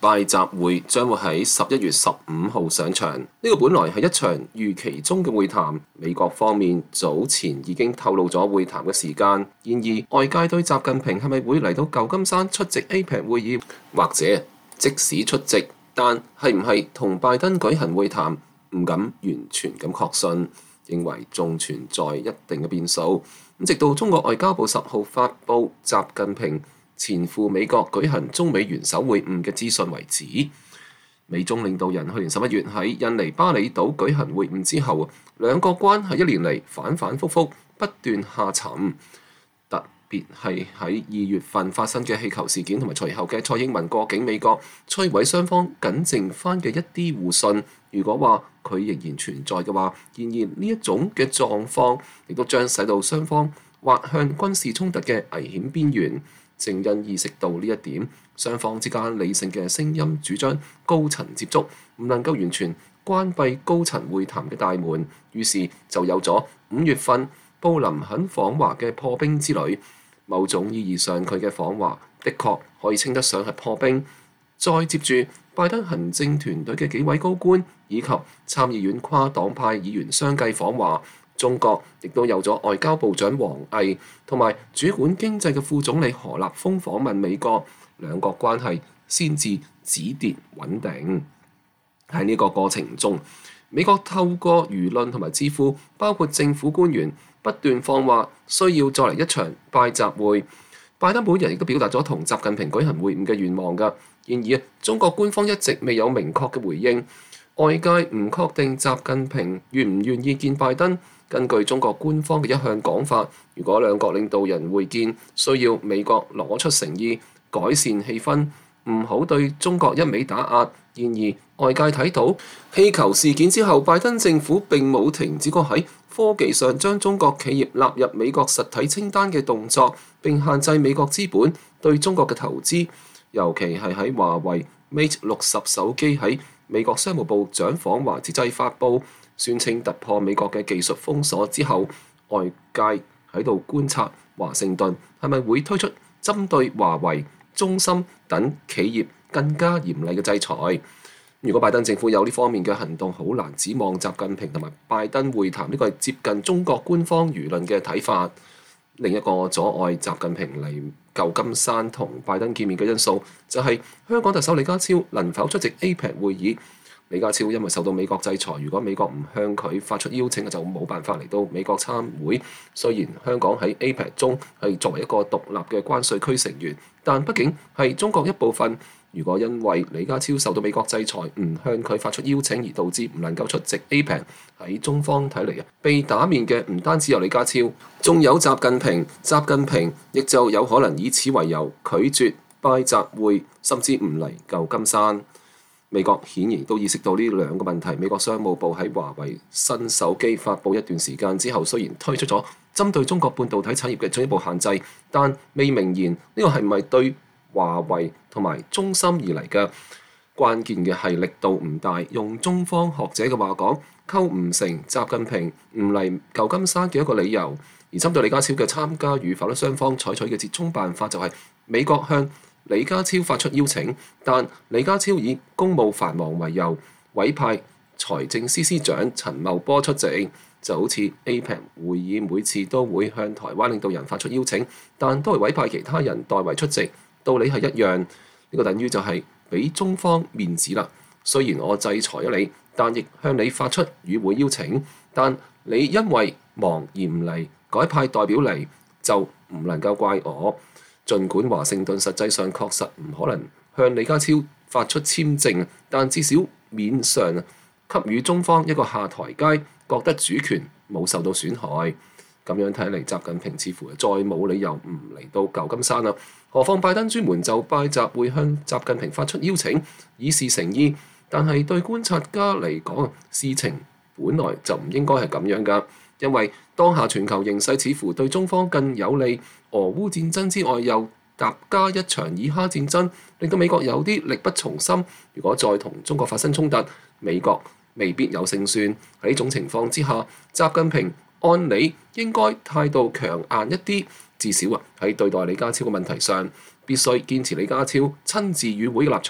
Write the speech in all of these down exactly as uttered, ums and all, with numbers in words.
拜習會將會喺十一月十五號上場。呢、這個本來係一場預期中嘅會談，美國方面早前已經透露咗會談嘅時間。然而外界對習近平係咪會嚟到舊金山出席 A P E C 會議，或者即使出席，但係唔係同拜登舉行會談，唔敢完全咁確信，認為仲存在一定嘅變數。咁直到中國外交部十號發布習近平前赴美國舉行中美元首會晤嘅資訊為止。美中領導人去年十一月喺印尼巴厘島舉行會晤之後，兩國關係一年嚟反反覆覆不斷下沉。特別係喺二月份發生嘅氣球事件同埋隨後嘅蔡英文過境美國，摧毀雙方僅剩翻嘅一啲互信。如果話佢仍然存在嘅話，然而呢一種嘅狀況亦都將使到雙方滑向軍事衝突嘅危險邊緣。正因意識到呢一點，雙方之間理性嘅聲音主張高層接觸唔能夠完全關閉高層會談嘅大門，於是就有咗五月份布林肯訪華嘅破冰之旅。某種意義上，佢嘅訪華的確可以稱得上係破冰。再接住拜登行政團隊嘅幾位高官以及參議院跨黨派議員相繼訪華。中國亦都有咗外交部長王毅同埋主管經濟嘅副總理何立峰訪問美國，兩國關係先至止跌穩定。喺呢個過程中，美國透過輿論同埋智庫，包括政府官員不斷放話需要再嚟一場拜習會。拜登本人亦都表達咗同習近平舉行會晤嘅願望㗎。然而中國官方一直未有明確嘅回應，外界唔確定習近平願唔願意見拜登。根據中國官方嘅一向講法，如果兩國領導人會見，需要美國攞出誠意，改善氣氛，唔好對中國一味打壓。然而外界睇到氣球事件之後，拜登政府並冇停止過喺科技上將中國企業納入美國實體清單嘅動作，並限制美國資本對中國嘅投資，尤其係喺華為 Mate 六十手機喺美國商務部長訪華之際發布，宣稱突破美國嘅技術封鎖之後，外界喺度觀察華盛頓係咪會推出針對華為、中芯等企業更加嚴厲嘅制裁。如果拜登政府有呢方面嘅行動，好難指望習近平同埋拜登會談，呢個係接近中國官方輿論嘅睇法。另一個阻礙習近平嚟舊金山同拜登見面嘅因素，就係香港特首李家超能否出席 A P E C 會議。李家超因為受到美國制裁，如果美國唔向佢發出邀請，就冇辦法嚟到美國參會。雖然香港喺 A P E C 中係作為一個獨立嘅關稅區成員，但畢竟係中國一部分。如果因為李家超受到美國制裁，唔向佢發出邀請而導致唔能夠出席 A P E C， 喺中方睇嚟啊，被打面嘅唔單止有李家超，仲有習近平。習近平亦就有可能以此為由拒絕拜習會，甚至唔嚟舊金山。美國顯然都意識到呢兩個問題。美國商務部喺華為新手機發布一段時間之後，雖然推出咗針對中國半導體產業嘅進一步限制，但未明言呢個係咪對華為同埋中芯而嚟嘅。關鍵嘅係力度唔大。用中方學者嘅話講，構唔成習近平唔嚟舊金山嘅一個理由。而針對李家超嘅參加與否，雙方採取嘅折衷辦法就係美國向李家超發出邀請，但李家超以公務繁忙為由委派財政司司長陳茂波出席，就好似 A P E C 會議每次都會向台灣領導人發出邀請，但都係委派其他人代為出席，道理係一樣。呢、這個等於就係俾中方面子啦。雖然我制裁咗你，但亦向你發出與會邀請，但你因為忙而唔嚟，改派代表嚟，就唔能夠怪我。儘管華盛頓實際上確實唔可能向李家超發出簽證，但至少面上給予中方一個下台階，覺得主權冇受到損害。咁樣睇嚟，習近平似乎再冇理由唔嚟到舊金山啦。何況拜登專門就拜習會向習近平發出邀請，以示誠意。但係對觀察家嚟講，事情本來就唔應該係咁樣㗎。因為當下全球形勢似乎對中方更有利，俄烏戰爭之外又搭加一場以哈戰爭，令到美國有啲力不從心。如果再同中國發生衝突，美國未必有勝算。喺呢種情況之下，習近平按理應該態度強硬一啲，至少啊喺對待李家超嘅問題上，必須堅持李家超親自與會嘅立場，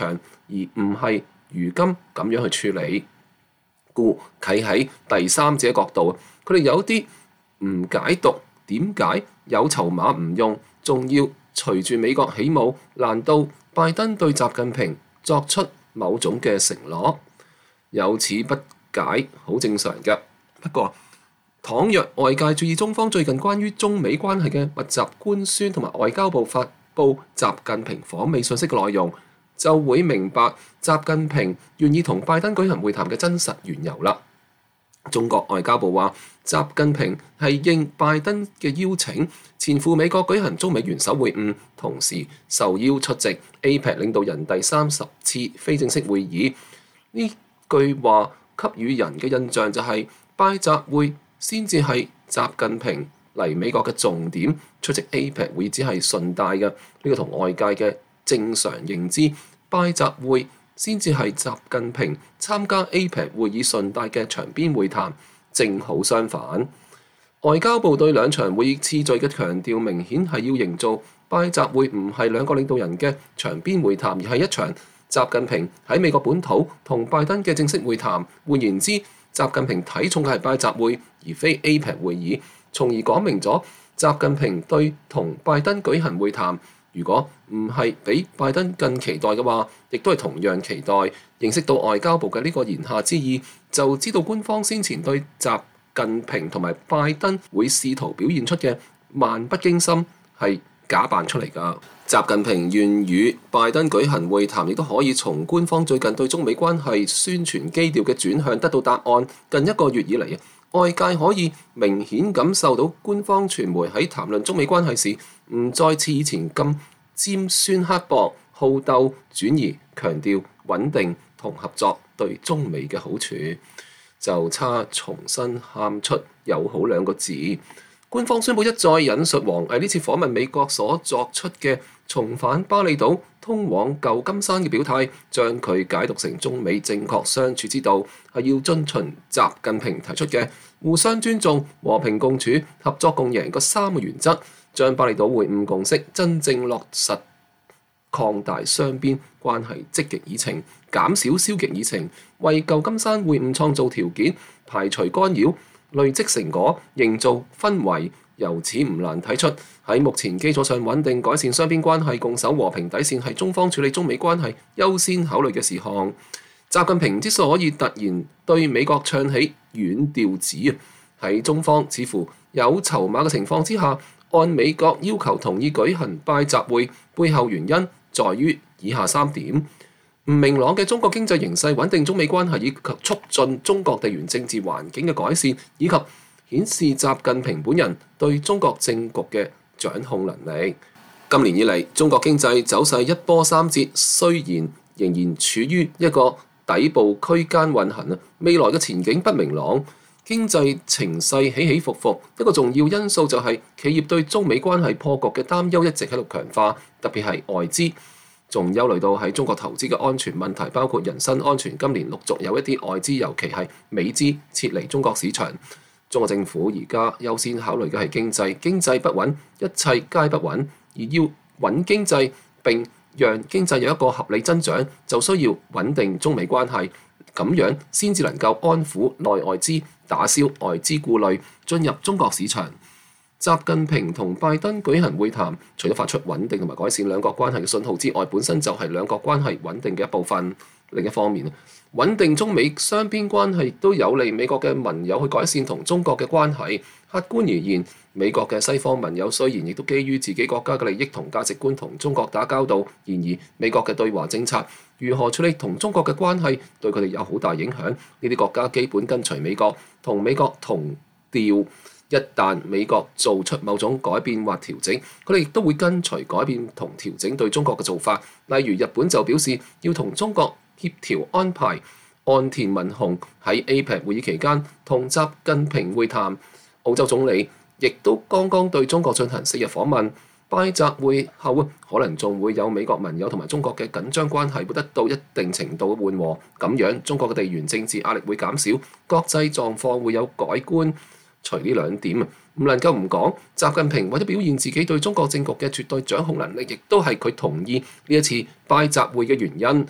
而唔係如今咁樣去處理。故企喺第三者角度，佢哋有啲唔解讀點解有籌碼唔用，仲要隨住美國起舞？難道拜登對習近平作出某種嘅承諾？有此不解，好正常嘅。不過，倘若外界注意中方最近關於中美關係嘅密集官宣同埋外交部發布習近平訪美信息嘅內容，就會明白習近平願意同拜登舉行會談嘅真實緣由啦。中國外交部話，習近平係應拜登嘅邀請，前赴美國舉行中美元首會晤，同時受邀出席 A P E C 領導人第三十次非正式會議。呢句話給予人嘅印象就係拜習會先至係習近平嚟美國嘅重點，出席 A P E C 會只係順帶嘅。呢、這個同外界嘅正常認知，拜習會先至係習近平參加 A P E C 會議順帶嘅場邊會談，正好相反。外交部對兩場會議次序嘅強調，明顯係要營造拜習會唔係兩個領導人嘅場邊會談，而係一場習近平喺美國本土同拜登嘅正式會談。換言之，習近平睇重嘅係拜習會，而非 A P E C 會議，從而講明咗習近平對同拜登舉行會談，如果唔係比拜登更期待嘅話，亦都係同樣期待。認識到外交部嘅呢個言下之意，就知道官方先前對習近平同埋拜登會試圖表現出嘅漫不經心係假扮出嚟㗎。習近平願與拜登舉行會談，亦都可以從官方最近對中美關係宣傳基調嘅轉向得到答案。近一個月以嚟，外界可以明顯感受到官方傳媒喺談論中美關係時，唔再似以前咁尖酸刻薄、好鬥，轉而強調穩定同合作對中美嘅好處，就差重新喊出友好兩個字。官方宣布一再引述王毅呢次訪問美國所作出嘅重返巴厘島通往舊金山嘅表態，將佢解讀成中美正確相處之道係要遵循習近平提出嘅互相尊重、和平共處、合作共贏嗰三個原則，將巴厘島會晤共識真正落實，擴大雙邊關係積極議程，減少消極議程，為舊金山會晤創造條件，排除干擾，累積成果，營造氛圍。由此唔難睇出，喺目前基礎上穩定改善雙邊關係、共守和平底線係中方處理中美關係優先考慮嘅事項。習近平之所以突然對美國唱起軟調子，喺中方似乎有籌碼嘅情況之下，按美國要求同意舉行拜習會，背後原因在於以下三點：唔明朗嘅中國經濟形勢、穩定中美關係以及促進中國地緣政治環境嘅改善，以及顯示習近平本人對中國政局嘅掌控能力。今年以嚟，中國經濟走勢一波三折，雖然仍然處於一個底部區間運行啊，未來嘅前景不明朗，經濟情勢起起伏伏。一個重要因素就係企業對中美關係破局嘅擔憂一直喺度強化，特別係外資，仲憂慮到喺中國投資嘅安全問題，包括人身安全。今年陸續有一啲外資，尤其係美資撤離中國市場。中國政府而家優先考慮嘅係經濟，經濟不穩，一切皆不穩。而要穩經濟並讓經濟有一個合理增長，就需要穩定中美關係，咁樣先至能夠安撫內外資，打消外資顧慮，進入中國市場。習近平同拜登舉行會談，除咗發出穩定同埋改善兩國關係嘅信號之外，本身就係兩國關係穩定嘅一部分。另一方面，穩定中美雙邊關係都有利美國嘅盟友去改善同中國嘅關係。客觀而言，美國嘅西方盟友雖然亦都基於自己國家嘅利益同價值觀同中國打交道，然而美國嘅對華政策如何處理同中國嘅關係，對佢哋有好大影響。呢啲國家基本跟隨美國，同美國同調。一旦美國做出某種改變或調整，佢哋亦都會跟隨改變同調整對中國嘅做法。例如日本就表示要同中國協調安排。岸田文雄喺 A P E C 會議期間同習近平會談，澳洲總理亦都剛剛對中國進行四日訪問。拜習會後可能仲會有美國盟友同埋中國嘅緊張關係會得到一定程度嘅緩和，咁樣中國嘅地緣政治壓力會減少，國際狀況會有改觀。除呢兩點啊，唔能夠唔講，習近平為咗表現自己對中國政局嘅絕對掌控能力，亦都係佢同意呢一次拜習會嘅原因。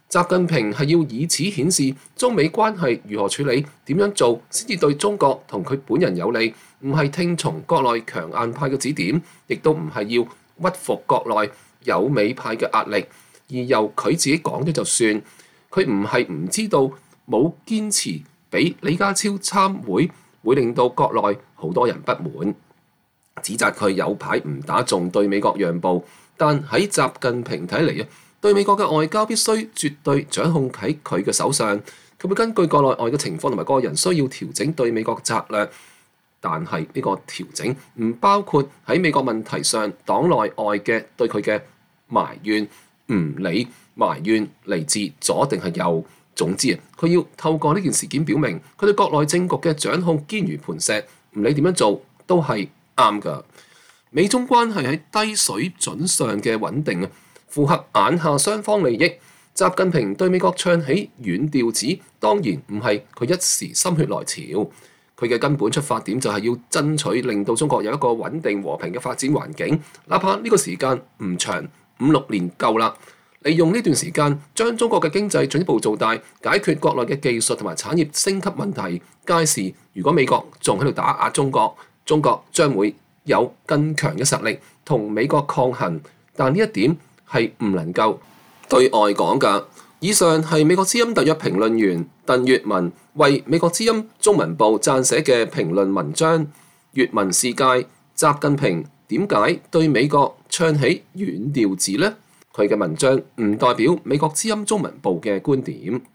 習近平係要以此顯示中美關係如何處理、點樣做先至對中國同佢本人有利，唔係聽從國內強硬派嘅指點，亦都唔係要屈服國內有美派嘅壓力，而由佢自己講咗就算。佢唔係唔知道冇堅持俾李家超參會會令到國內好多人不滿，指責佢有牌唔打仲對美國讓步，但喺習近平睇嚟啊，對美國嘅外交必須絕對掌控喺佢嘅手上，佢會根據國內外嘅情況同埋個人需要調整對美國嘅策略，但係呢個調整唔包括喺美國問題上黨內外嘅對佢嘅埋怨，唔理埋怨嚟自左定係右，總之啊，佢要透過呢件事件表明佢對國內政局嘅掌控堅如磐石，唔理點樣做都係啱㗎。美中關係喺低水準上嘅穩定啊，符合眼下雙方利益。習近平對美國唱起軟調子，當然唔係佢一時心血來潮，佢嘅根本出發點就係要爭取令到中國有一個穩定和平嘅發展環境，哪怕呢個時間唔長，五六年夠啦。利用呢段時間將中國嘅經濟進一步做大，解決國內嘅技術同埋產業升級問題。屆時如果美國仲喺度打壓中國，中國將會有更強嘅實力同美國抗衡。但呢一點係唔能夠對外講㗎。以上係美國之音特約評論員鄧粵文為美國之音中文部撰寫嘅評論文章。粵文視界：習近平點解對美國唱起軟調子呢？佢嘅文章唔代表美國之音中文部嘅觀點。